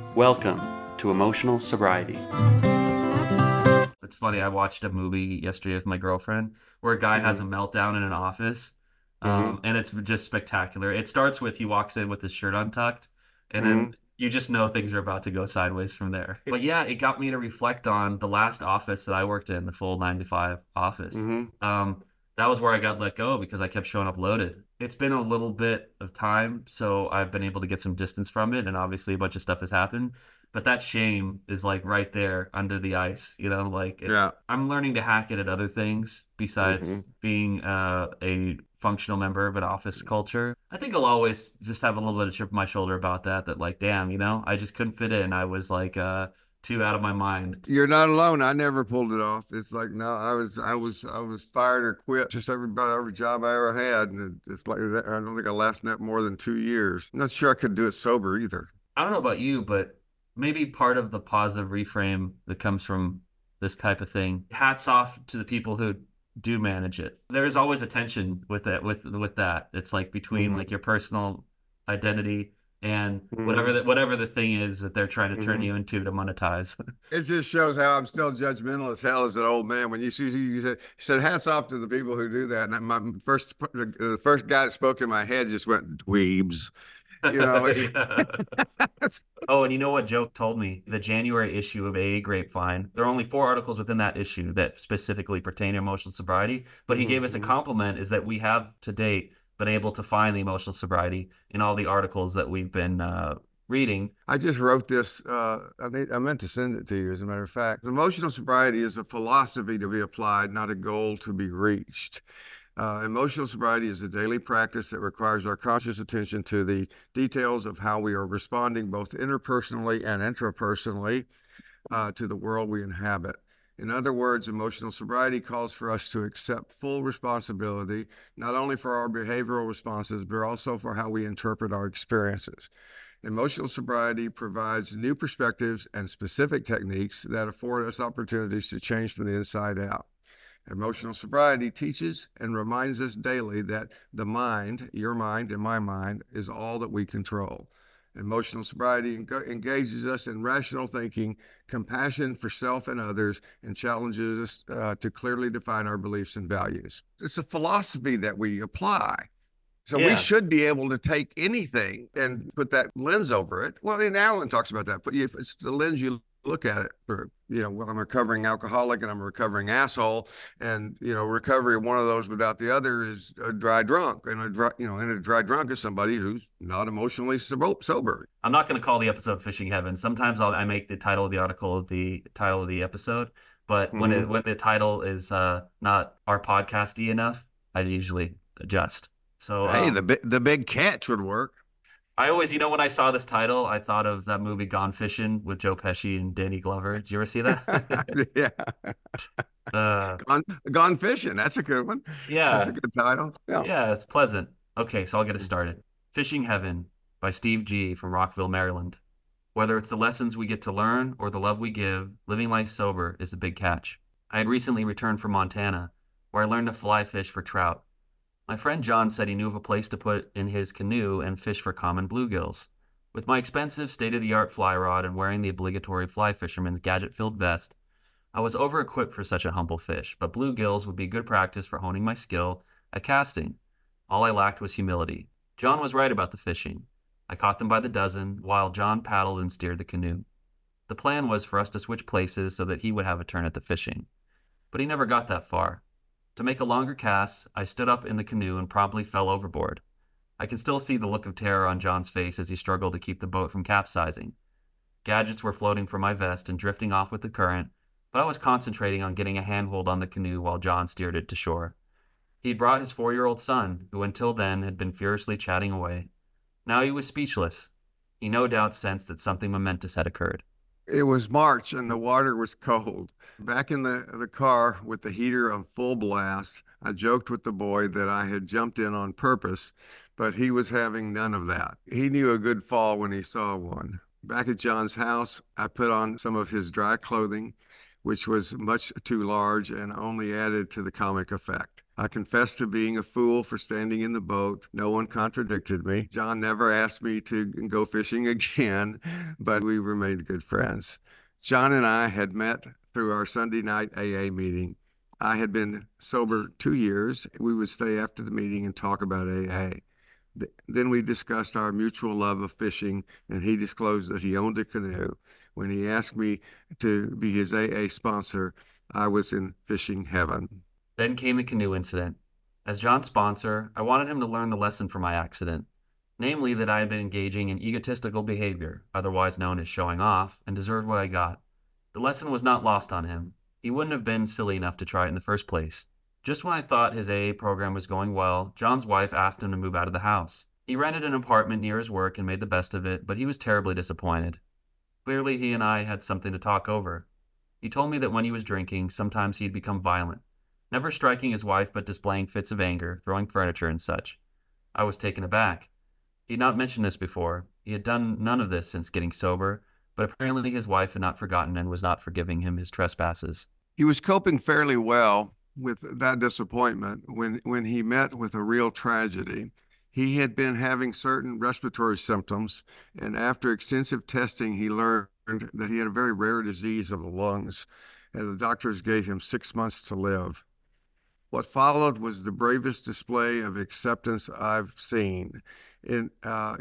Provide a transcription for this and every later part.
Welcome to Emotional Sobriety. It's funny. I watched a movie yesterday with my girlfriend where a guy has a Mm-hmm. meltdown in an office, Mm-hmm. and it's just spectacular. It starts with he walks in with his shirt untucked, and then Mm-hmm. you just know things are about to go sideways from there. But yeah, it got me to reflect on the last office that I worked in, the full 9 to 5 office. Mm-hmm. Um, that was where I got let go because I kept showing up loaded. It's been a little bit of time, so I've been able to get some distance from it, and obviously a bunch of stuff has happened. But that shame is like right there under the ice, like Yeah. I'm learning to hack it at other things Mm-hmm. besides being a functional member of an office culture. I think I'll always just have a little bit of chip on my shoulder about that, like, damn, I just couldn't fit in. I was like too out of my mind. You're not alone. I never pulled it off. It's like no, I was fired or quit. Just about every job I ever had, and it's like that. I don't think I lasted that more than 2 years. I'm not sure I could do it sober either. I don't know about you, but maybe part of the positive reframe that comes from this type of thing. Hats off to the people who do manage it. There is always a tension with it, with that. It's like between Mm-hmm. like your personal identity and Mm-hmm. whatever the thing is that they're trying to turn Mm-hmm. you into to monetize. It just shows how I'm still judgmental as hell as an old man. When you said hats off to the people who do that. And the first guy that spoke in my head just went dweebs. You know, it's, Yeah. Oh, and you know what Joke told me? The January issue of AA Grapevine, there are only 4 articles within that issue that specifically pertain to emotional sobriety. But he gave us a Mhm. compliment is that we have to date been able to find the emotional sobriety in all the articles that we've been reading. I just wrote this. I meant to send it to you, as a matter of fact. Emotional sobriety is a philosophy to be applied, not a goal to be reached. Emotional sobriety is a daily practice that requires our conscious attention to the details of how we are responding both interpersonally and intrapersonally to the world we inhabit. In other words, emotional sobriety calls for us to accept full responsibility, not only for our behavioral responses, but also for how we interpret our experiences. Emotional sobriety provides new perspectives and specific techniques that afford us opportunities to change from the inside out. Emotional sobriety teaches and reminds us daily that the mind, your mind and my mind, is all that we control. Emotional sobriety engages us in rational thinking, compassion for self and others, and challenges us to clearly define our beliefs and values. It's a philosophy that we apply. So we Yeah. should be able to take anything and put that lens over it. Well, and Alan talks about that, but it's the lens you look at it through. Well, I'm a recovering alcoholic and I'm a recovering asshole, and recovery of one of those without the other is a dry drunk, and a dry drunk is somebody who's not emotionally sober. I'm not going to call the episode Fishing Heaven. Sometimes I make the title of the article the title of the episode, but Mm-hmm. when the title is not our podcasty enough, I usually adjust. So Hey, the big catch would work. I always, when I saw this title, I thought of that movie Gone Fishing with Joe Pesci and Danny Glover. Did you ever see that? Yeah, uh, gone fishing. That's a good one. That's a yeah, good title. Yeah. yeah, it's pleasant. Okay, so I'll get it started. Fishing Heaven by Steve G. from Rockville, Maryland. Whether it's the lessons we get to learn or the love we give, living life sober is the big catch. I had recently returned from Montana, where I learned to fly fish for trout. My friend John said he knew of a place to put in his canoe and fish for common bluegills. With my expensive state-of-the-art fly rod and wearing the obligatory fly fisherman's gadget-filled vest, I was over-equipped for such a humble fish, but bluegills would be good practice for honing my skill at casting. All I lacked was humility. John was right about the fishing. I caught them by the dozen, while John paddled and steered the canoe. The plan was for us to switch places so that he would have a turn at the fishing. But he never got that far. To make a longer cast, I stood up in the canoe and promptly fell overboard. I can still see the look of terror on John's face as he struggled to keep the boat from capsizing. Gadgets were floating from my vest and drifting off with the current, but I was concentrating on getting a handhold on the canoe while John steered it to shore. He'd brought his 4-year-old son, who until then had been furiously chatting away. Now he was speechless. He no doubt sensed that something momentous had occurred. It was March and the water was cold. Back in the car with the heater on full blast, I joked with the boy that I had jumped in on purpose, but he was having none of that. He knew a good fall when he saw one. Back at John's house, I put on some of his dry clothing, which was much too large and only added to the comic effect. I confessed to being a fool for standing in the boat. No one contradicted me. John never asked me to go fishing again. but we remained good friends. John and I had met through our Sunday night AA meeting. I had been sober 2 years. We would stay after the meeting and talk about AA. Then we discussed our mutual love of fishing, and he disclosed that he owned a canoe. When he asked me to be his AA sponsor, I was in fishing heaven. Then came the canoe incident. As John's sponsor, I wanted him to learn the lesson from my accident, namely that I had been engaging in egotistical behavior, otherwise known as showing off, and deserved what I got. The lesson was not lost on him. He wouldn't have been silly enough to try it in the first place. Just when I thought his AA program was going well, John's wife asked him to move out of the house. He rented an apartment near his work and made the best of it, but he was terribly disappointed. Clearly, he and I had something to talk over. He told me that when he was drinking, sometimes he'd become violent, never striking his wife but displaying fits of anger, throwing furniture and such. I was taken aback. He had not mentioned this before. He had done none of this since getting sober, but apparently his wife had not forgotten and was not forgiving him his trespasses. He was coping fairly well with that disappointment when he met with a real tragedy. He had been having certain respiratory symptoms, and after extensive testing, he learned that he had a very rare disease of the lungs, and the doctors gave him 6 months to live. What followed was the bravest display of acceptance I've seen. In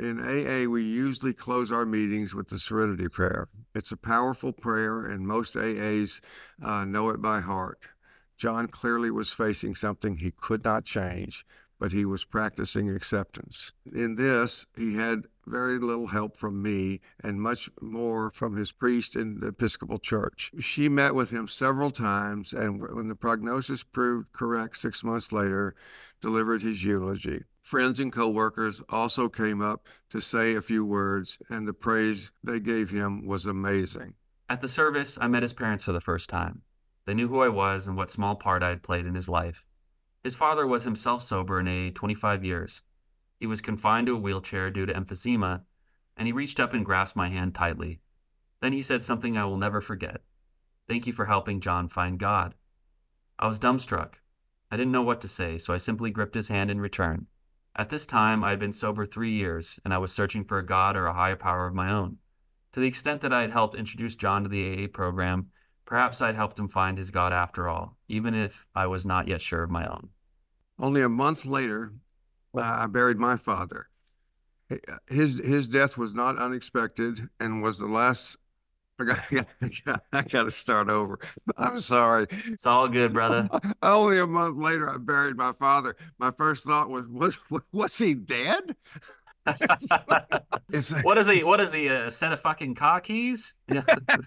AA, we usually close our meetings with the Serenity Prayer. It's a powerful prayer, and most AAs know it by heart. John clearly was facing something he could not change, but he was practicing acceptance. In this, he had very little help from me and much more from his priest in the Episcopal Church. She met with him several times, and when the prognosis proved correct 6 months later, delivered his eulogy. Friends and co-workers also came up to say a few words, and the praise they gave him was amazing. At the service, I met his parents for the first time. They knew who I was and what small part I had played in his life. His father was himself sober in AA 25 years. He was confined to a wheelchair due to emphysema, and he reached up and grasped my hand tightly. Then he said something I will never forget. "Thank you for helping John find God." I was dumbstruck. I didn't know what to say, so I simply gripped his hand in return. At this time, I had been sober 3 years, and I was searching for a God or a higher power of my own. To the extent that I had helped introduce John to the AA program, perhaps I'd helped him find his God after all, even if I was not yet sure of my own. Only a month later, I buried my father. His death was not unexpected and was the last. I got to start over. I'm sorry. It's all good, brother. Only a month later, I buried my father. My first thought was he dead? What is he, a set of fucking car keys? All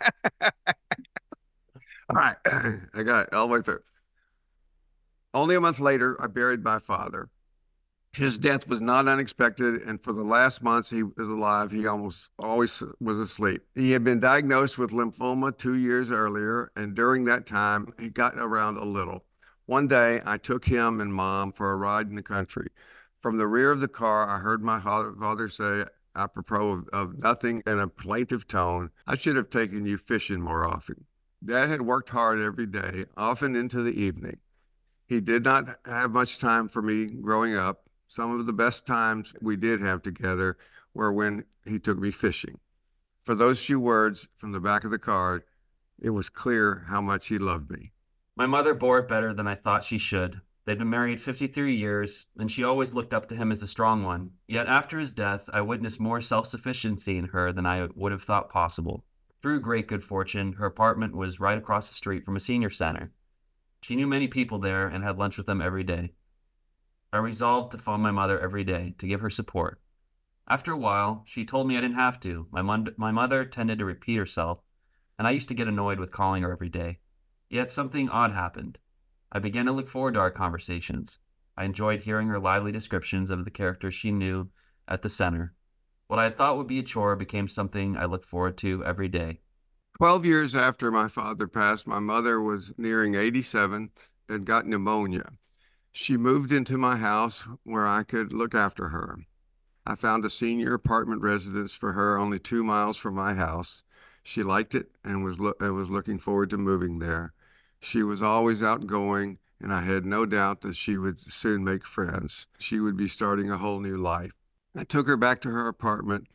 right, I got it all the way through. Only a month later, I buried my father. His death was not unexpected, and for the last months he was alive, he almost always was asleep. He had been diagnosed with lymphoma 2 years earlier, and during that time, he got around a little. One day, I took him and Mom for a ride in the country. From the rear of the car, I heard my father say, apropos of nothing, in a plaintive tone, "I should have taken you fishing more often." Dad had worked hard every day, often into the evening. He did not have much time for me growing up. Some of the best times we did have together were when he took me fishing. For those few words from the back of the card, it was clear how much he loved me. My mother bore it better than I thought she should. They'd been married 53 years, and she always looked up to him as the strong one. Yet after his death, I witnessed more self-sufficiency in her than I would have thought possible. Through great good fortune, her apartment was right across the street from a senior center. She knew many people there and had lunch with them every day. I resolved to phone my mother every day to give her support. After a while, she told me I didn't have to. My mother tended to repeat herself, and I used to get annoyed with calling her every day. Yet something odd happened. I began to look forward to our conversations. I enjoyed hearing her lively descriptions of the characters she knew at the center. What I thought would be a chore became something I looked forward to every day. 12 years after my father passed, my mother was nearing 87 and got pneumonia. She moved into my house where I could look after her. I found a senior apartment residence for her only 2 miles from my house. She liked it and was looking forward to moving there. She was always outgoing, and I had no doubt that she would soon make friends. She would be starting a whole new life. I took her back to her apartment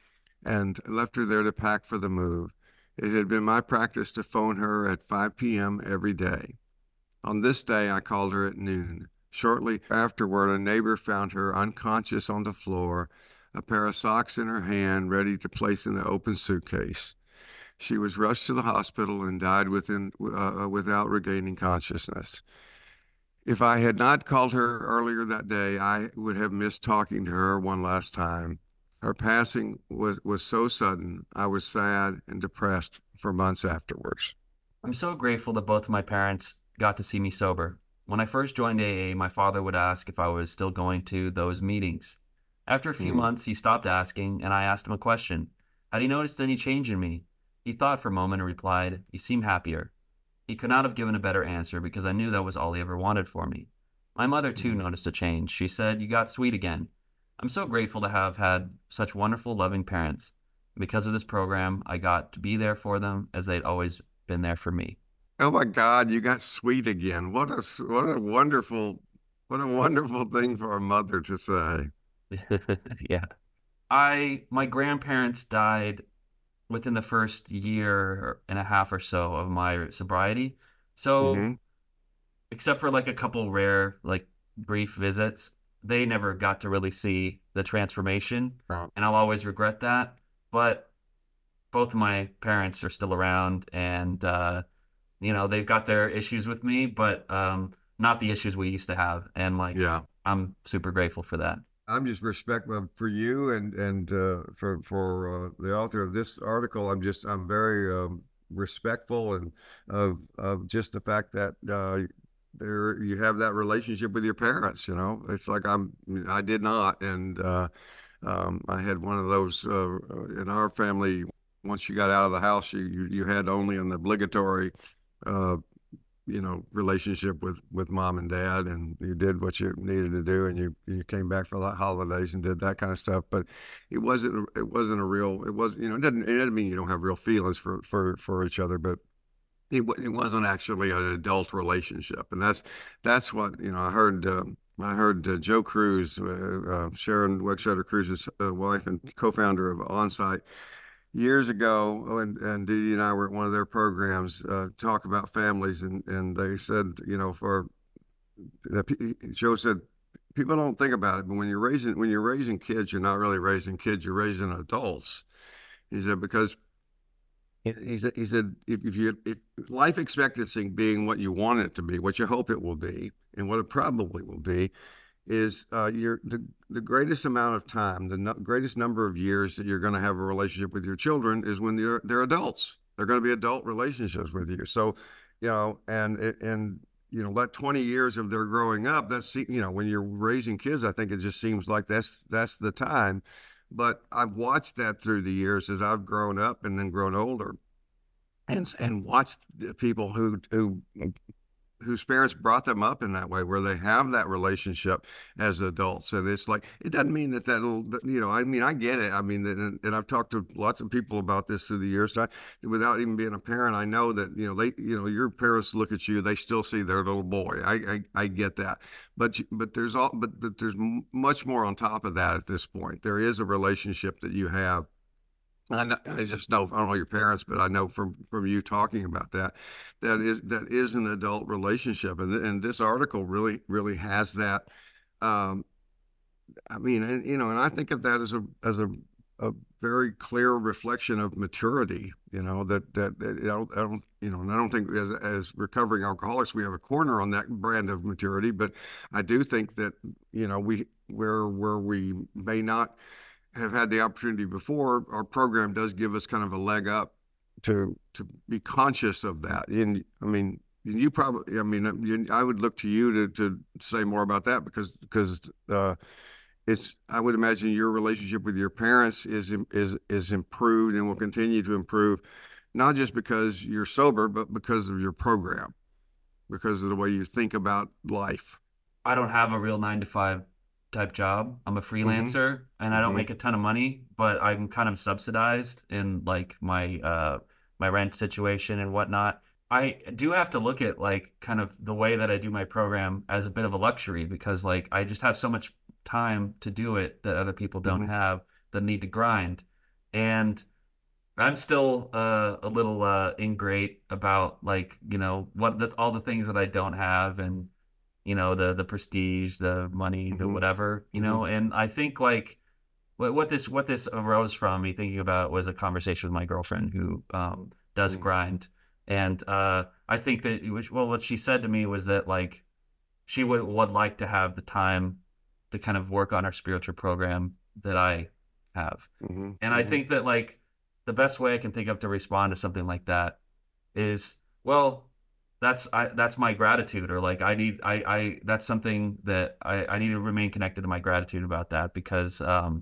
and left her there to pack for the move. It had been my practice to phone her at 5 p.m. every day. On this day, I called her at noon. Shortly afterward, a neighbor found her unconscious on the floor, a pair of socks in her hand, ready to place in the open suitcase. She was rushed to the hospital and died without regaining consciousness. If I had not called her earlier that day, I would have missed talking to her one last time. Her passing was so sudden, I was sad and depressed for months afterwards. I'm so grateful that both of my parents got to see me sober. When I first joined AA, my father would ask if I was still going to those meetings. After a few months, he stopped asking, and I asked him a question. Had he noticed any change in me? He thought for a moment and replied, "You seem happier." He could not have given a better answer because I knew that was all he ever wanted for me. My mother, too, noticed a change. She said, "You got sweet again." I'm so grateful to have had such wonderful, loving parents. Because of this program, I got to be there for them as they'd always been there for me. Oh my God, you got sweet again. What a wonderful thing for a mother to say. Yeah. My grandparents died within the first year and a half or so of my sobriety. So, Hmm. except for like a couple rare, like brief visits, they never got to really see the transformation. Right. And I'll always regret that. But both of my parents are still around and, they've got their issues with me, but not the issues we used to have. And like, Yeah. I'm super grateful for that. I'm just respectful for you and for the author of this article. I'm very respectful and of just the fact that there you have that relationship with your parents. You know, it's like I did not, and I had one of those in our family. Once you got out of the house, you had only an obligatory uh, relationship with mom and dad, and you did what you needed to do, and you came back for the holidays and did that kind of stuff. But it wasn't a real, it was, it doesn't mean you don't have real feelings for each other, but it wasn't actually an adult relationship. And that's what, I heard Joe Cruz, Sharon Wexler Cruz's wife and co-founder of Onsite, years ago, and Dee Dee and I were at one of their programs, talk about families, and they said, Joe said, people don't think about it, but when you're raising kids, you're not really raising kids, you're raising adults. He said because he said if life expectancy being what you want it to be, what you hope it will be, and what it probably will be, is the greatest amount of time, the greatest number of years that you're going to have a relationship with your children is when they're adults. They're going to be adult relationships with you. So, that 20 years of their growing up, when you're raising kids, I think it just seems like that's the time. But I've watched that through the years as I've grown up and then grown older, and watched the people whose parents brought them up in that way, where they have that relationship as adults. And it's like, it doesn't mean I get it. I mean, and I've talked to lots of people about this through the years. So without even being a parent, I know that, your parents look at you, they still see their little boy. I get that. But there's much more on top of that at this point. There is a relationship that you have. I just know, I don't know your parents, but I know from you talking about that is an adult relationship, and this article really has that. I mean, and I think of that as a very clear reflection of maturity. That and I don't think as recovering alcoholics we have a corner on that brand of maturity, but I do think that where we may not have had the opportunity before, our program does give us kind of a leg up to be conscious of that. And I mean, I would look to you to say more about that because I would imagine your relationship with your parents is improved and will continue to improve, not just because you're sober, but because of your program, because of the way you think about life. I don't have a real 9 to 5 type job. I'm a freelancer and I don't make a ton of money, but I'm kind of subsidized in like my rent situation and whatnot. I do have to look at like kind of the way that I do my program as a bit of a luxury because like I just have so much time to do it that other people don't have that need to grind. And I'm still a little ingrate about like, all the things that I don't have, and the prestige, the money, the Hmm. whatever, Hmm. and I think like what this arose from me thinking about was a conversation with my girlfriend who does Hmm. grind. And I think that what she said to me was that like she would like to have the time to kind of work on her spiritual program that I have. Hmm. And I Hmm. think that like the best way I can think of to respond to something like that is, well, that's my gratitude, or like I that's something that I need to remain connected to my gratitude about that, because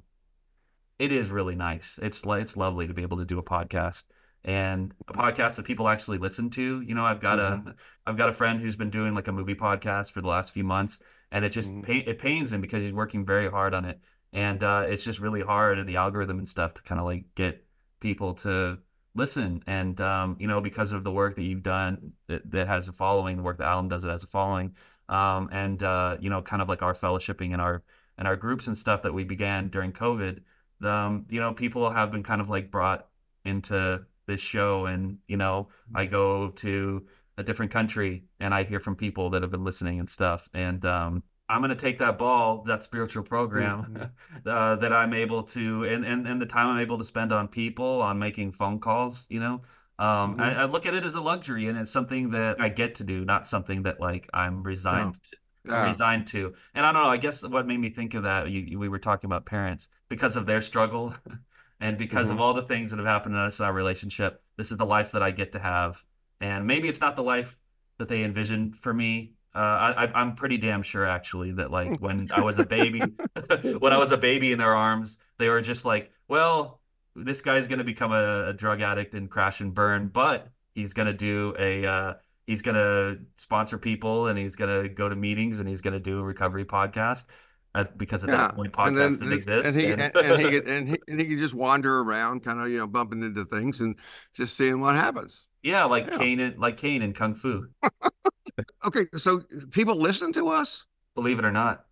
it is really nice. It's lovely to be able to do a podcast, and a podcast that people actually listen to. Hmm. I've got a friend who's been doing like a movie podcast for the last few months, and Hmm. it pains him because he's working very hard on it, and it's just really hard in the algorithm and stuff to kind of like get people to listen. And because of the work that you've done that has a following, the work that Alan does that has a following, and kind of like our fellowshipping and our groups and stuff that we began during COVID. People have been kind of like brought into this show, and I go to a different country and I hear from people that have been listening and stuff. And I'm going to take that ball, that spiritual program Hmm. that I'm able to, and the time I'm able to spend on people, on making phone calls, Hmm. I look at it as a luxury, and it's something that I get to do, not something that like Yeah. I'm Yeah. resigned to. And I don't know, I guess what made me think of that, we were talking about parents because of their struggle and because of Hmm. all the things that have happened to us in our relationship. This is the life that I get to have. And maybe it's not the life that they envisioned for me. I'm pretty damn sure actually that like when I was a baby, when I was a baby in their arms, they were just like, well, this guy's going to become a drug addict and crash and burn, but he's going to do he's going to sponsor people, and he's going to go to meetings, and he's going to do a recovery podcast, because at that Yeah. point And podcasts didn't then exist. And and he could just wander around, kind of, bumping into things and just seeing what happens. yeah, Yeah. Like Kane in Kung Fu, Okay. So people listen to us? believe it or not.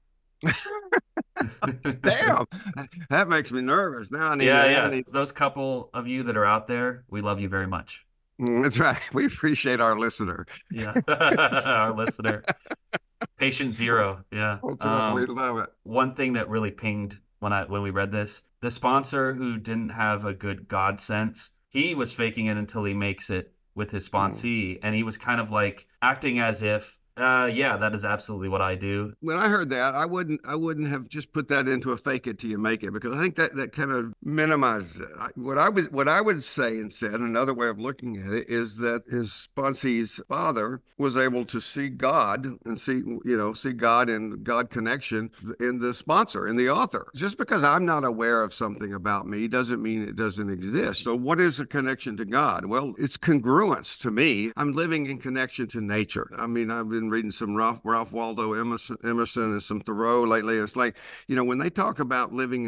Damn. That makes me nervous. Now Yeah, I yeah. need. Those couple of you that are out there, we love you very much. That's right. We appreciate our listener. Yeah. Our listener, patient zero. Yeah. That's right. We love it. One thing that really pinged when we read this, the sponsor who didn't have a good God sense, he was faking it until he makes it with his Mm. sponsee, and he was kind of like acting as if, yeah, that is absolutely what I do. When I heard that, I wouldn't have just put that into a fake it till you make it, because I think that kind of minimizes it. What I would say instead, another way of looking at it, is that his sponsee's father was able to see God and see God and God connection in the sponsor, in the author. Just because I'm not aware of something about me doesn't mean it doesn't exist. So what is a connection to God? Well, it's congruence to me. I'm living in connection to nature. I mean, I've been reading some Ralph Waldo Emerson and some Thoreau lately. It's like, when they talk about living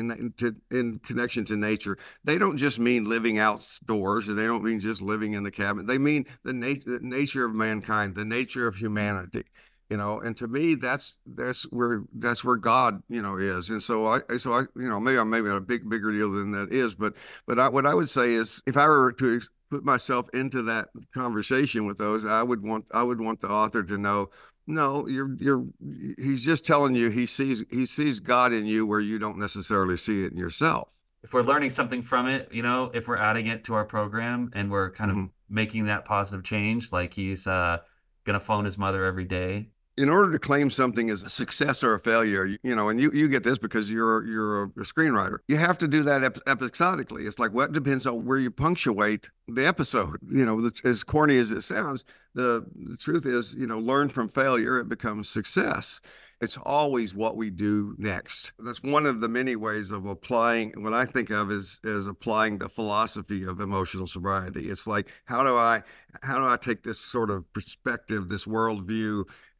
in connection to nature, they don't just mean living outdoors, and they don't mean just living in the cabin. They mean the nature of mankind, the nature of humanity. And to me, that's where God, is. And so I maybe a bigger deal than that is, but what I would say is, if I were to put myself into that conversation with those, I would want the author to know, no, he's just telling you he sees God in you where you don't necessarily see it in yourself. If we're learning something from it, if we're adding it to our program and we're kind of Mhm. making that positive change, like he's gonna phone his mother every day. In order to claim something as a success or a failure, and you get this because you're a screenwriter, you have to do that episodically. It's like, what depends on where you punctuate the episode. As corny as it sounds, the truth is, learn from failure, it becomes success. It's always what we do next. That's one of the many ways of applying what I think of as applying the philosophy of emotional sobriety. It's like, how do I take this sort of perspective, this worldview,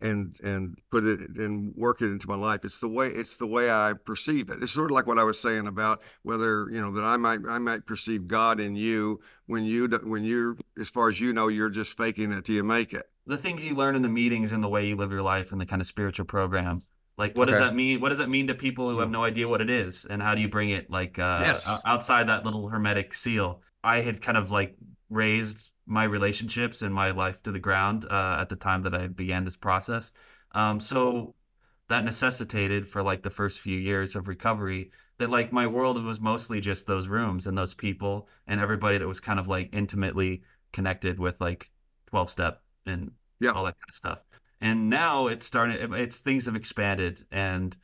and put it and work it into my life? It's the way I perceive it. It's sort of like what I was saying about whether, that I might perceive God in you when you're, as far as you're just faking it till you make it. The things you learn in the meetings and the way you live your life and the kind of spiritual program, Like, what does Okay. that mean? What does that mean to people who have Mm. no idea what it is? And how do you bring it like Yes. outside that little hermetic seal? I had kind of like raised my relationships and my life to the ground at the time that I began this process. So that necessitated for like the first few years of recovery that like my world was mostly just those rooms and those people and everybody that was kind of like intimately connected with like 12 step and Yeah. all that kind of stuff. And now it's starting, it's things have expanded and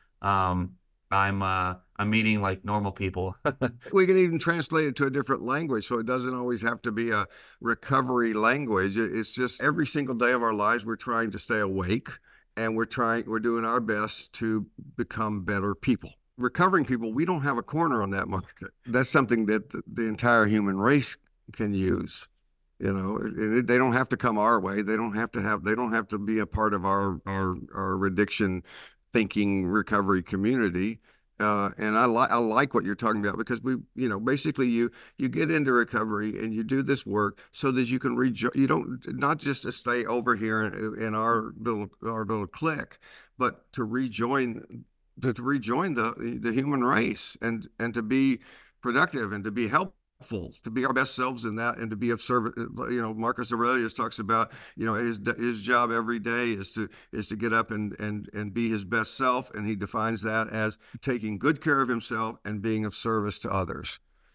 I'm meeting like normal people. We can even translate it to a different language, so it doesn't always have to be a recovery language. It's just every single day of our lives, we're trying to stay awake and we're doing our best to become better people. Recovering people, we don't have a corner on that market. That's something that the entire human race can use. You know, they don't have to come our way. They don't have to be a part of our addiction thinking recovery community. And I like what you're talking about because basically you get into recovery and you do this work so that you can rejoin. You don't not just to stay over here in our little clique, but to rejoin the human race and to be productive and to be helpful, to be our best selves in that, and to be of service. Marcus Aurelius talks about, his job every day is to get up and be his best self, and he defines that as taking good care of himself and being of service to others.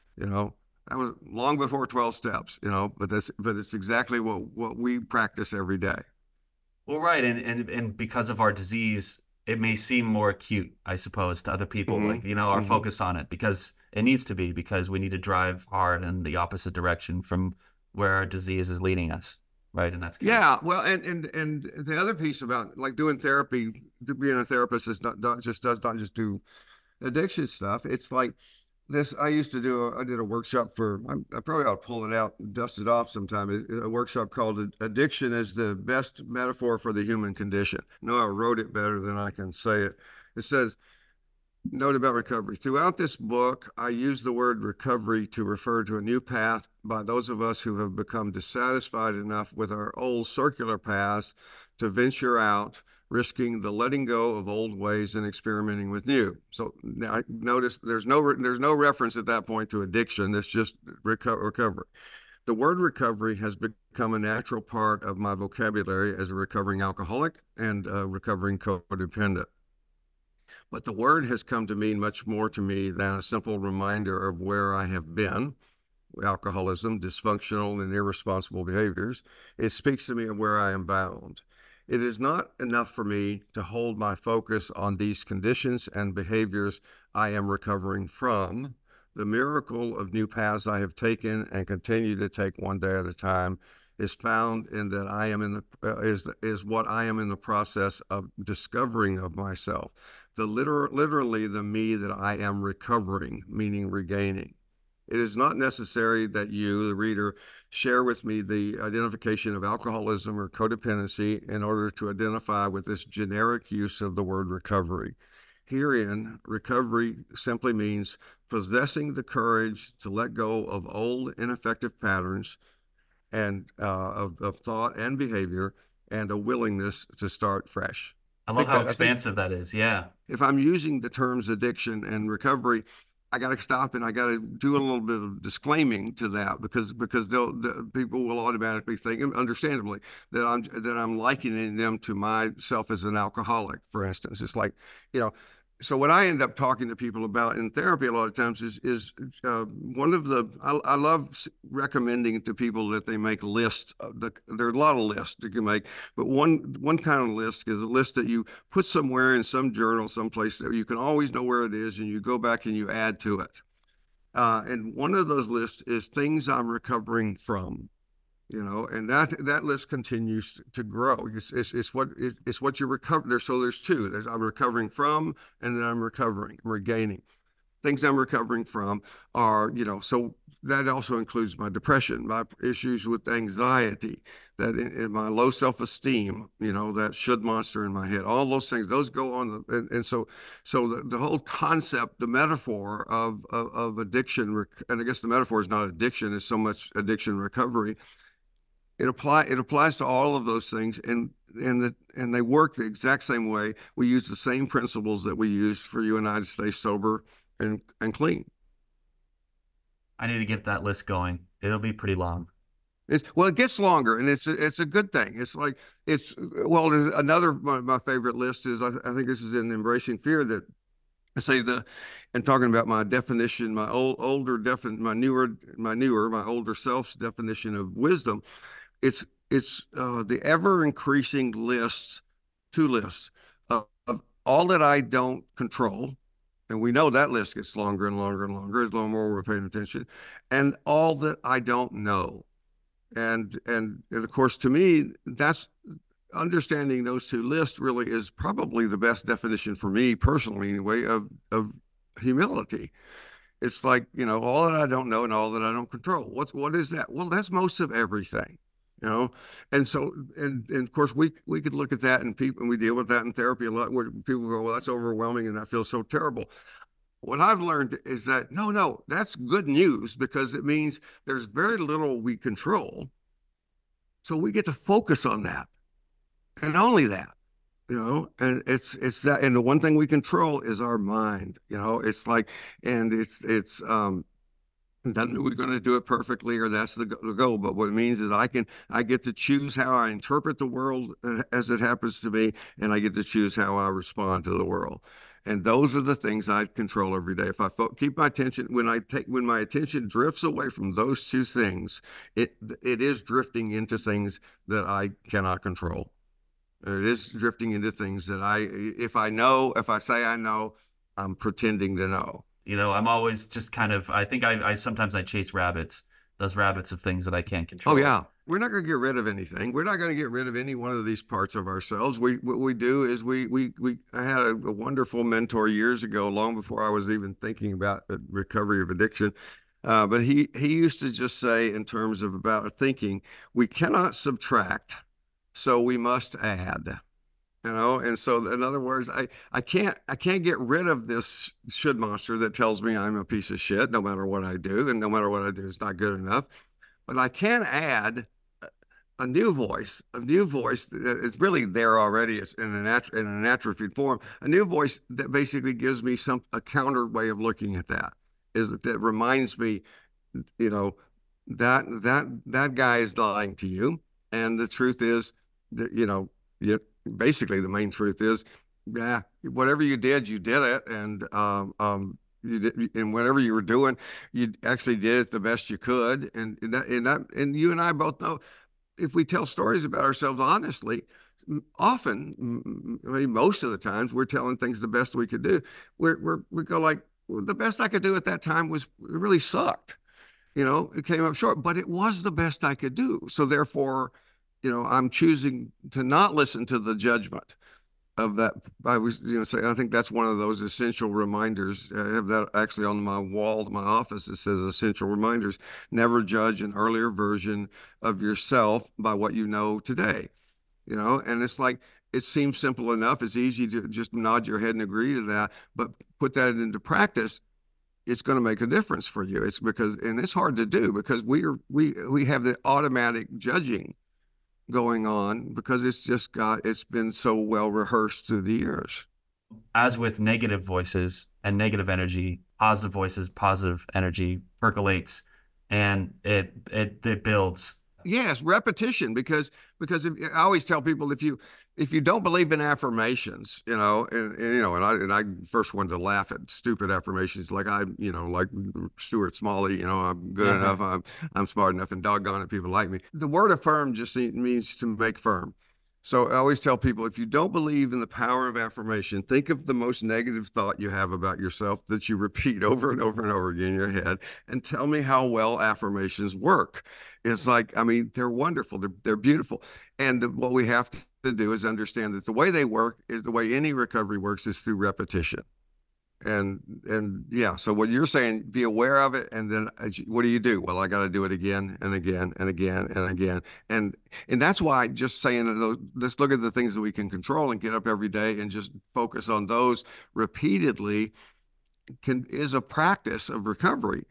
That was long before 12 steps, but it's exactly what we practice every day. Well, right, and because of our disease, it may seem more acute, I suppose, to other people. Mm-hmm. Like, our Mm-hmm. focus on it because it needs to be because we need to drive hard in the opposite direction from where our disease is leading us, right? And that's kind of Yeah, well, and the other piece about like doing therapy, being a therapist is not just does not just do addiction stuff. It's like this. I did a workshop I probably ought to pull it out and dust it off sometime. A workshop called "Addiction is the Best Metaphor for the Human Condition." No, I wrote it better than I can say it. It says, note about recovery. Throughout this book, I use the word recovery to refer to a new path by those of us who have become dissatisfied enough with our old circular paths to venture out, risking the letting go of old ways and experimenting with new. So now notice there's no reference at that point to addiction. It's just recovery. The word recovery has become a natural part of my vocabulary as a recovering alcoholic and a recovering codependent. But the word has come to mean much more to me than a simple reminder of where I have been, alcoholism, dysfunctional and irresponsible behaviors. It speaks to me of where I am bound. It is not enough for me to hold my focus on these conditions and behaviors I am recovering from. The miracle of new paths I have taken and continue to take one day at a time is found in that I am in the is what I am in the process of discovering of myself. Literally the me that I am recovering, meaning regaining. It is not necessary that you, the reader, share with me the identification of alcoholism or codependency in order to identify with this generic use of the word recovery. Herein, recovery simply means possessing the courage to let go of old ineffective patterns and of thought and behavior, and a willingness to start fresh. I love how I think expansive that is. Yeah. if I'm using the terms addiction and recovery, I got to stop and I got to do a little bit of disclaiming to that because the people will automatically think, understandably, that I'm likening them to myself as an alcoholic, for instance. It's like, you know, so what I end up talking to people about in therapy a lot of times is one of the I love recommending to people that they make lists. There are a lot of lists you can make, but one kind of list is a list that you put somewhere in some journal, someplace that you can always know where it is, and you go back and you add to it. And one of those lists is things I'm recovering from. And that list continues to grow. It's what you recover there. So there's two. I'm recovering from, and then I'm regaining. Things I'm recovering from are, so that also includes my depression, my issues with anxiety, that in my low self-esteem, that should monster in my head, all those things, those go on. And so the whole concept, the metaphor of addiction, and I guess the metaphor is not addiction, it's so much addiction recovery. It applies to all of those things, and and they work the exact same way. We use the same principles that we use for you and I to stay sober and clean. I need to get that list going. It'll be pretty long. Well, it gets longer, and it's a good thing. It's like there's another my favorite list is I think this is in Embracing Fear that I say and talking about my definition, my older self's definition of wisdom. It's the ever increasing two lists of all that I don't control. And we know that list gets longer and longer and longer as long more we're paying attention, and all that I don't know. And of course, to me, that's understanding those two lists really is probably the best definition for me personally, anyway, of humility. It's like, all that I don't know and all that I don't control. What is that? Well, that's most of everything, And so, and of course, we could look at that, and we deal with that in therapy a lot, where people go, well, that's overwhelming, and I feel so terrible. What I've learned is that no, that's good news, because it means there's very little we control. So we get to focus on that and only that, and it's that. And the one thing we control is our mind, it's like, and it's doesn't mean we're going to do it perfectly or that's the goal. But what it means is I get to choose how I interpret the world as it happens to me, and I get to choose how I respond to the world. And those are the things I control every day. If I keep my attention, when my attention drifts away from those two things, it is drifting into things that I cannot control. It is drifting into things that if I say I know, I'm pretending to know. I'm always just kind of, I think I sometimes I chase rabbits, those rabbits of things that I can't control. Oh yeah. We're not going to get rid of anything. We're not going to get rid of any one of these parts of ourselves. What we do is I had a wonderful mentor years ago, long before I was even thinking about recovery of addiction. But he used to just say, in terms of about thinking, we cannot subtract, so we must add. And so, in other words, I can't get rid of this should monster that tells me I'm a piece of shit no matter what I do, and no matter what I do is not good enough. But I can add a new voice that is really there already. It's in an atrophied form. A new voice that basically gives me a counter way of looking at that. That reminds me, that guy is lying to you, and the truth is that basically the main truth is, yeah, whatever you did it, and you did, and whatever you were doing, you actually did it the best you could, and you and I both know, if we tell stories about ourselves honestly, often, I mean, most of the times, we're telling things the best we could do. We go like, well, the best I could do at that time it really sucked. It came up short, but it was the best I could do. So therefore, I'm choosing to not listen to the judgment of that. I was, say, I think that's one of those essential reminders. I have that actually on my wall at my office. It says essential reminders. Never judge an earlier version of yourself by what you know today. And it's like, it seems simple enough. It's easy to just nod your head and agree to that, but put that into practice, it's going to make a difference for you. And it's hard to do, because we have the automatic judging going on, because it's been so well rehearsed through the years. As with negative voices and negative energy, positive voices, positive energy percolates, and it builds. Yes, repetition, because I always tell people, if you don't believe in affirmations, and I first wanted to laugh at stupid affirmations like like Stuart Smalley, I'm good enough, I'm smart enough, and doggone it, people like me. The word affirm just means to make firm. So I always tell people, if you don't believe in the power of affirmation, think of the most negative thought you have about yourself that you repeat over and over and over again in your head, and tell me how well affirmations work. It's like, I mean, they're wonderful. They're beautiful. And what we have to do is understand that the way they work is the way any recovery works, is through repetition. And yeah, so what you're saying, be aware of it, and then what do you do? Well, I got to do it again and again and again and again. And that's why just saying, let's look at the things that we can control and get up every day and just focus on those repeatedly is a practice of recovery.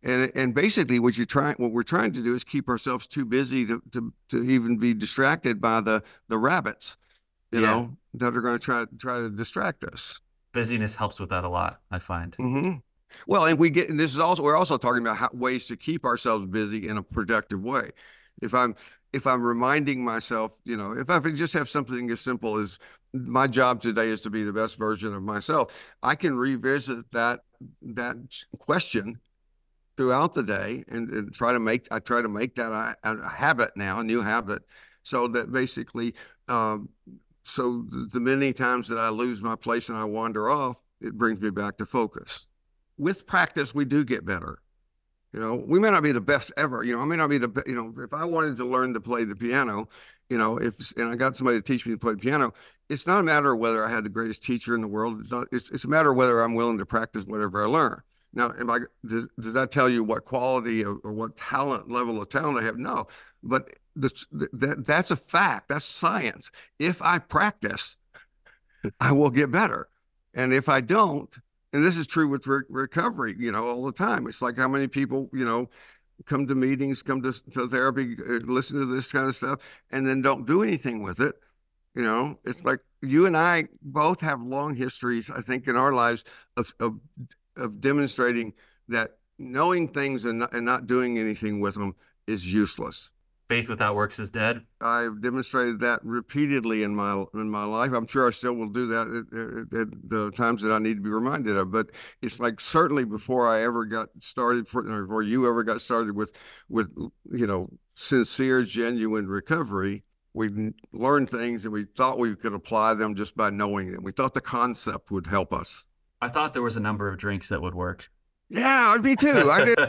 And basically what we're trying to do is keep ourselves too busy to even be distracted by the rabbits, you know, that are going to try to distract us. Busyness helps with that a lot, I find. Mm-hmm. Well, and we're also talking about ways to keep ourselves busy in a productive way. If I'm reminding myself, you know, if I just have something as simple as my job today is to be the best version of myself, I can revisit that question throughout the day and try to make that a habit now, a new habit, so that basically, so the many times that I lose my place and I wander off, it brings me back to focus. With practice, we do get better. You know, we may not be the best ever. You know, I may not be you know, if I wanted to learn to play the piano, you know, and I got somebody to teach me to play the piano, it's not a matter of whether I had the greatest teacher in the world. It's a matter of whether I'm willing to practice whatever I learn. Now, does that tell you what quality or what level of talent I have? No, but that's a fact. That's science. If I practice, I will get better. And if I don't, and this is true with recovery, you know, all the time. It's like how many people, you know, come to meetings, come to therapy, listen to this kind of stuff, and then don't do anything with it. You know, it's like you and I both have long histories, I think, in our lives of demonstrating that knowing things and not doing anything with them is useless. Faith without works is dead. I've demonstrated that repeatedly in my life. I'm sure I still will do that at the times that I need to be reminded of. But it's like certainly before I ever got started, before you ever got started with you know, sincere, genuine recovery, we learned things and we thought we could apply them just by knowing them. We thought the concept would help us. I thought there was a number of drinks that would work. Yeah, me too. I did.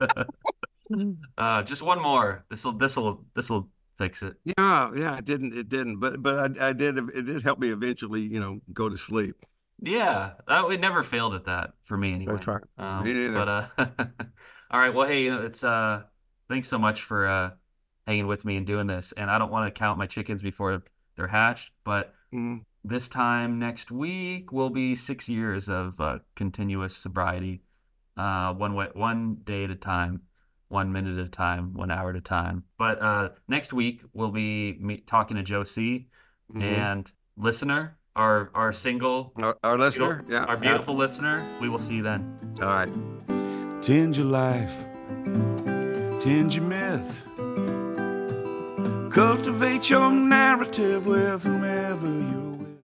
Just one more. This'll fix it. Yeah, it didn't, but I did. It did help me eventually, you know, go to sleep. Yeah, it never failed at that for me anyway. That's right. Me neither. But all right. Well, hey, you know, it's thanks so much for hanging with me and doing this. And I don't want to count my chickens before they're hatched, but this time next week will be 6 years of continuous sobriety, one day at a time. 1 minute at a time, 1 hour at a time. But next week we'll be talking to Joe C. And listener, our single, our listener, yeah, our beautiful listener. We will see you then. All right. Tend your life, tend your myth, cultivate your narrative with whomever you